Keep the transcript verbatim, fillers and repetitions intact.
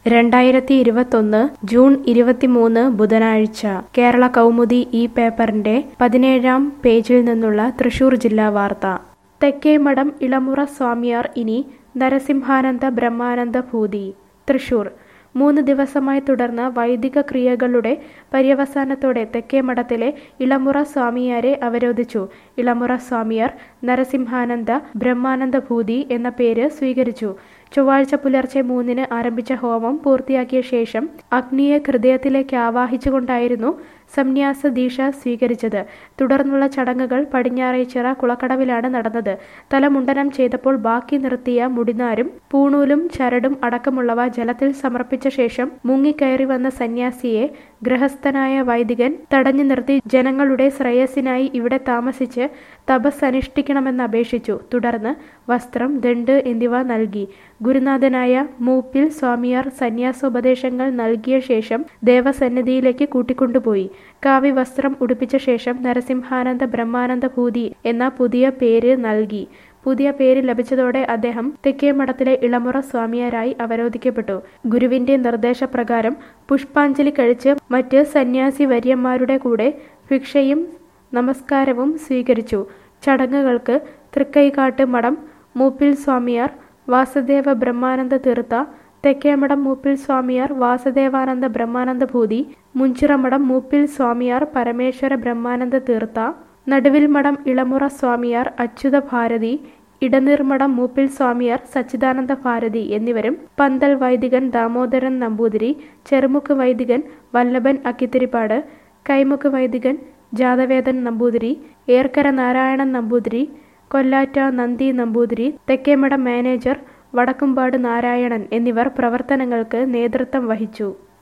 രണ്ടായിരത്തി ഇരുപത്തൊന്ന് ജൂൺ ഇരുപത്തിമൂന്ന് ബുധനാഴ്ച കേരള കൗമുദി ഈ പേപ്പറിന്റെ പതിനേഴാം പേജിൽ നിന്നുള്ള തൃശൂർ ജില്ലാ വാർത്ത. തെക്കേമഠം ഇളമുറ സ്വാമിയാർ ഇനി നരസിംഹാനന്ദ ബ്രഹ്മാനന്ദ ഭൂതി. തൃശൂർ. മൂന്ന് ദിവസമായി തുടർന്ന വൈദിക ക്രിയകളുടെ പര്യവസാനത്തോടെ തെക്കേമഠത്തിലെ ഇളമുറ സ്വാമിയാരെ അവരോധിച്ചു. ഇളമുറ സ്വാമിയാർ നരസിംഹാനന്ദ ബ്രഹ്മാനന്ദ ഭൂതി എന്ന പേര് സ്വീകരിച്ചു. ചൊവ്വാഴ്ച പുലർച്ചെ മൂന്നിന് ആരംഭിച്ച ഹോമം പൂർത്തിയാക്കിയ ശേഷം അഗ്നിയെ ഹൃദയത്തിലേക്ക് ആവാഹിച്ചുകൊണ്ടായിരുന്നു സംന്യാസ ദീക്ഷ സ്വീകരിച്ചത്. തുടർന്നുള്ള ചടങ്ങുകൾ പടിഞ്ഞാറേച്ചിറ കുളക്കടവിലാണ് നടന്നത്. തല മുണ്ഡനം ചെയ്തപ്പോൾ ബാക്കി നിർത്തിയ മുടിനാരും പൂണൂലും ചരടും അടക്കമുള്ളവ ജലത്തിൽ സമർപ്പിച്ച ശേഷം മുങ്ങിക്കയറി വന്ന സന്യാസിയെ ഗൃഹസ്ഥനായ വൈദികൻ തടഞ്ഞു നിർത്തി ജനങ്ങളുടെ ശ്രേയസ്സിനായി ഇവിടെ താമസിച്ച് തപസ് അനുഷ്ഠിക്കണമെന്ന് അപേക്ഷിച്ചു. തുടർന്ന് വസ്ത്രം, ദണ്ഡ് എന്നിവ നൽകി. ഗുരുനാഥനായ മൂപ്പിൽ സ്വാമിയാർ സന്യാസോപദേശങ്ങൾ നൽകിയ ശേഷം ദേവസന്നിധിയിലേക്ക് കൂട്ടിക്കൊണ്ടുപോയി. കാവി വസ്ത്രം ഉടുപ്പിച്ച ശേഷം നരസിംഹാനന്ദ ബ്രഹ്മാനന്ദ ഭൂതി എന്ന പുതിയ പേര് നൽകി. പുതിയ പേര് ലഭിച്ചതോടെ അദ്ദേഹം തെക്കേമഠത്തിലെ ഇളമുറ സ്വാമിയാരായി അവരോധിക്കപ്പെട്ടു. ഗുരുവിന്റെ നിർദ്ദേശപ്രകാരം പുഷ്പാഞ്ജലി കഴിച്ച് മറ്റ് സന്യാസി വര്യന്മാരുടെ കൂടെ ഭിക്ഷയും നമസ്കാരവും സ്വീകരിച്ചു. ചടങ്ങുകൾക്ക് തൃക്കൈകാട്ട് മഠം മൂപ്പിൽ സ്വാമിയാർ വാസുദേവ ബ്രഹ്മാനന്ദ തീർത്ഥ, തെക്കേമഠം മൂപ്പിൽ സ്വാമിയാർ വാസുദേവാനന്ദ ബ്രഹ്മാനന്ദ ഭൂതി, മുഞ്ചിറമഠം മൂപ്പിൽ സ്വാമിയാർ പരമേശ്വര ബ്രഹ്മാനന്ദ തീർത്ഥ, നടുവിൽ മഠം ഇളമുറ സ്വാമിയാർ അച്യുത ഭാരതി, ഇടനീർമഠം മൂപ്പിൽ സ്വാമിയാർ സച്ചിദാനന്ദ ഭാരതി എന്നിവരും പന്തൽ വൈദികൻ ദാമോദരൻ നമ്പൂതിരി, ചെറുമുക്ക് വൈദികൻ വല്ലഭൻ അക്കിത്തിരിപ്പാട്, കൈമുക്ക് വൈദികൻ ജാതവേദൻ നമ്പൂതിരി, ഏർക്കര നാരായണൻ നമ്പൂതിരി, കൊല്ലാറ്റ നന്ദി നമ്പൂതിരി, തെക്കേമഠം മാനേജർ വടക്കുംപാട് നാരായണൻ എന്നിവർ പ്രവർത്തനങ്ങൾക്ക് നേതൃത്വം വഹിച്ചു.